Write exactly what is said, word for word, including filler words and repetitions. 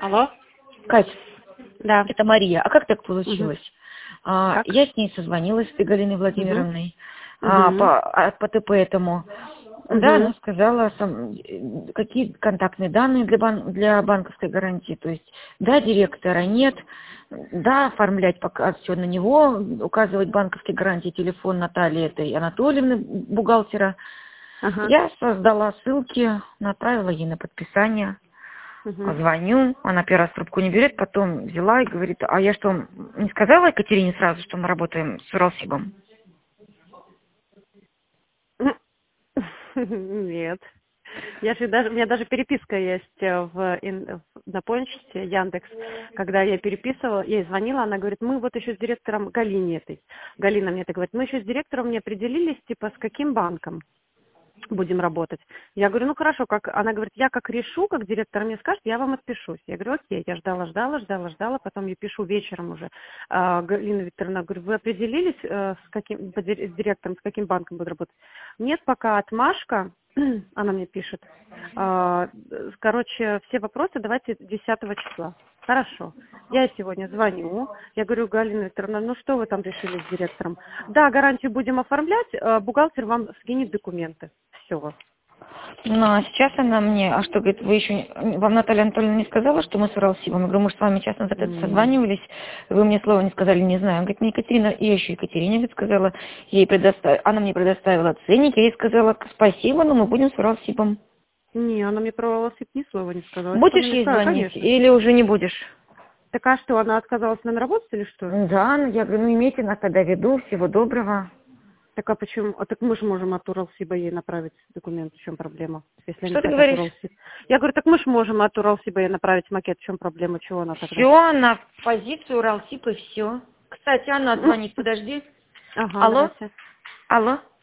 Алло? Кать, Да. это Мария. А как так получилось? Угу. А, Как? я с ней созвонилась, с этой Галиной Угу. Владимировной, а, Угу. по, а, по ТП этому. Да, Угу. она сказала, сам, э, какие контактные данные для, бан, для банковской гарантии. То есть, да, директора нет, да, оформлять пока все на него, указывать банковские гарантии, телефон Натальи этой Анатольевны, бухгалтера. Ага. Я создала ссылки, направила ей на подписание. Угу. Звоню, она первый раз трубку не берет, потом взяла и говорит, а я что, не сказала Екатерине сразу, что мы работаем с Уралсибом? Нет. Я же даже, у меня даже переписка есть э, в, ин- в- на почте Яндекс, когда я переписывала, я ей звонила, она говорит, мы вот еще с директором Галине этой, Галина мне это говорит, мы еще с директором не определились, типа, с каким банком будем работать. Я говорю, ну хорошо, как она говорит, я как решу, как директор мне скажет, я вам отпишусь. Я говорю, окей, я ждала, ждала, ждала, ждала, потом я пишу вечером уже. А, Галина Викторовна, говорю, вы определились э, с каким по ди- с директором, с каким банком буду работать? Нет, пока отмашка, она мне пишет. А, короче, все вопросы давайте десятого числа. Хорошо. Я сегодня звоню. Я говорю, Галина Викторовна, ну что вы там решили с директором? Да, гарантию будем оформлять, э, бухгалтер вам скинет документы. Все. Ну, а сейчас она мне, а что, говорит, вы еще, не- вам Наталья Анатольевна не сказала, что мы с Уралсибом? Я говорю, мы же с вами час назад это созванивались, вы мне слова не сказали, не знаю. Она говорит, мне Екатерина, я еще Екатерине, говорит, сказала, ей предоставила, она мне предоставила ценник, я ей сказала, спасибо, но мы будем с Уралсибом. Не, она мне про волосы ни слова не сказала. Если бы Будешь она мне ей сказала, звонить конечно. или уже не будешь? Так а что, она отказалась нам работать или что? Да, ну, я говорю, ну, имейте нас тогда в виду, всего доброго. Так а почему? А так мы же можем от Уралсиба ей направить документ, в чем проблема? Если они Что ты хотят говоришь? Уралсиб. Я говорю, так мы же можем от Уралсиба ей направить макет, в чем проблема, чего она тогда? Все, на позицию Уралсиб и все. Кстати, она звонит, подожди. Ага, Алло? давайте. Алло?